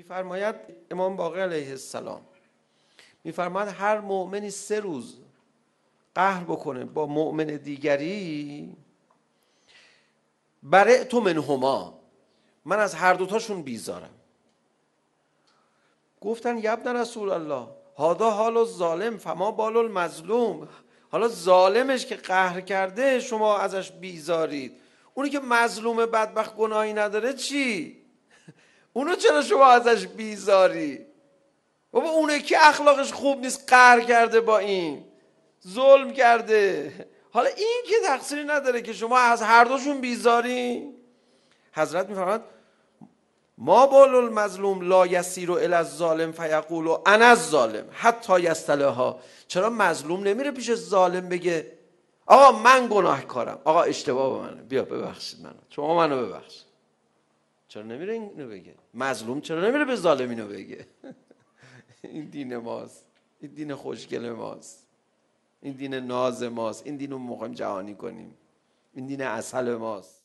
میفرماید امام باقر علیه السلام، میفرماید هر مؤمنی 3 روز قهر بکنه با مؤمن دیگری، برئت منهما، من از هر دوتاشون بیزارم. گفتن یا ابن رسول الله هذا حال الظالم فما بال المظلوم، حالا ظالمش که قهر کرده شما ازش بیزارید، اونی که مظلوم بدبخت گناهی نداره چی؟ اونو چرا شما ازش بیزاری؟ بابا اونه که اخلاقش خوب نیست، قهر کرده با این، ظلم کرده، حالا این که تقصیری نداره که شما از هر دوشون بیزاری؟ حضرت میفرماید ما بال المظلوم لا یسیر الی الظالم فیقول انا الظالم حتی یصطلحها، چرا مظلوم نمیره پیش ظالم بگه آقا من گناهکارم، آقا اشتباه به منه، بیا ببخشید منو، شما منو ببخشید؟ چرا نمیره اینو بگه؟ مظلوم چرا نمیره به ظالم اینو بگه؟ این دین ماست، این دین خوشگل ماست، این دین ناز ماست، این دین رو میخوایم جهانی کنیم، این دین عسل ماست.